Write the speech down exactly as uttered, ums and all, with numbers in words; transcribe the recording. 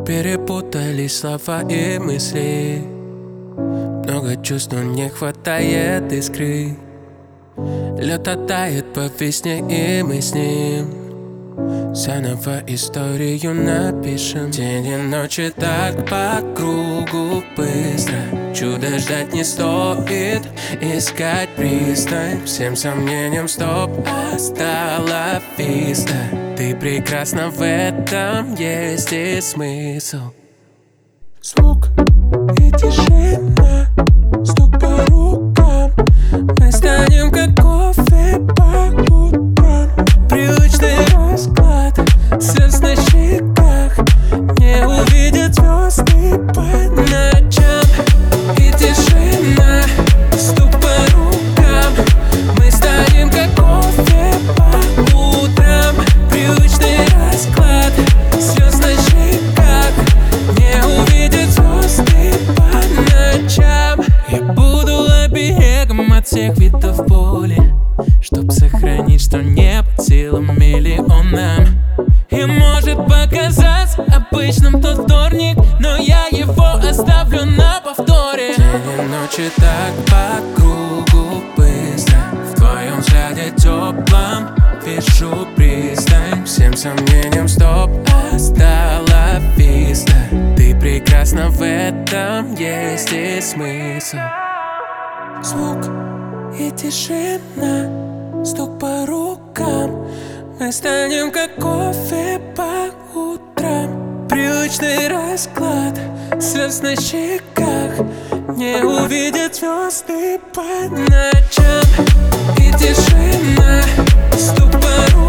Перепутались слова и мысли. Много чувств, но не хватает искры. Лед оттает по весне, и мы с ним заново историю напишем. День и ночи так по кругу быстро. Чудо ждать не стоит, искать пристань. Всем сомнениям стоп, остала виста. Ты прекрасна, в этом есть и смысл. Звук и тишина, стук по рукам. Мы станем как кофе по утрам. Привычный расклад, слез на щеках. Не увидят звезды по ночам. И тишина, стук по рукам. Мы станем как кофе по утрам. Привычный расклад, слез на щеках. Не увидят звезды по ночам. Я буду оберегом от всех видов боли, чтоб сохранить, что не под силам миллионам. И может показаться обычным тот вторник, но я его оставлю на повторе. День и ночи так по кругу быстро. В твоем взгляде теплом вижу пристань. Всем сомнениям стоп, остала виста. Ты прекрасна, в этом есть и смысл. Звук и тишина, стук по рукам. Мы станем как кофе по утрам. Привычный расклад, слез на щеках. Не увидят звезды по ночам. И тишина, стук по рукам.